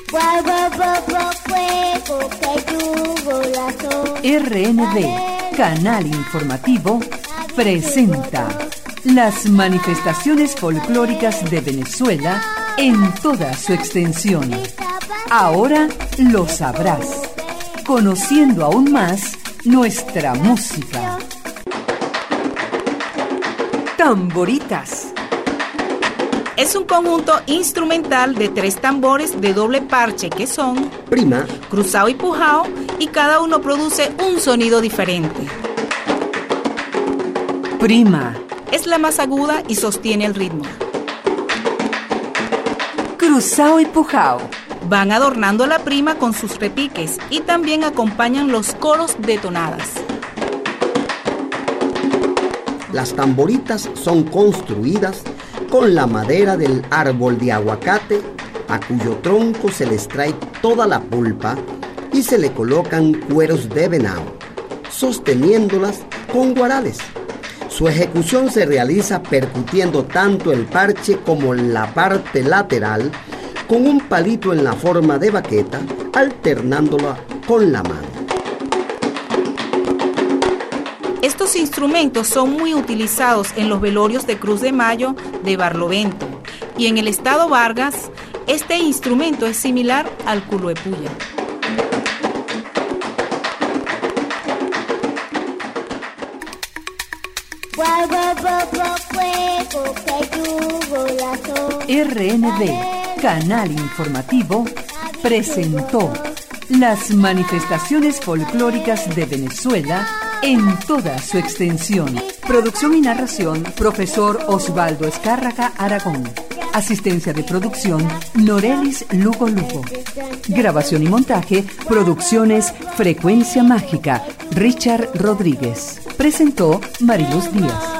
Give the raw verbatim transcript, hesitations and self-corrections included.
R N D, Canal Informativo, presenta las manifestaciones folclóricas de Venezuela en toda su extensión. Ahora lo sabrás, conociendo aún más nuestra música. Tamboritas. Es un conjunto instrumental de tres tambores de doble parche que son prima, cruzado y pujao, y cada uno produce un sonido diferente. Prima es la más aguda y sostiene el ritmo. Cruzado y pujao van adornando la prima con sus repiques y también acompañan los coros de tonadas. Las tamboritas son construidas con la madera del árbol de aguacate, a cuyo tronco se le extrae toda la pulpa y se le colocan cueros de venado, sosteniéndolas con guarales. Su ejecución se realiza percutiendo tanto el parche como la parte lateral con un palito en la forma de baqueta, alternándola con la mano. Estos instrumentos son muy utilizados en los velorios de Cruz de Mayo de Barlovento, y en el estado Vargas este instrumento es similar al culoepuya. R N D, Canal Informativo, presentó las manifestaciones folclóricas de Venezuela en toda su extensión. Producción y narración, profesor Osvaldo Escárraga Aragón. Asistencia de producción, Norelis Lugo Lugo. Grabación y montaje, Producciones Frecuencia Mágica, Richard Rodríguez. Presentó Mariluz Díaz.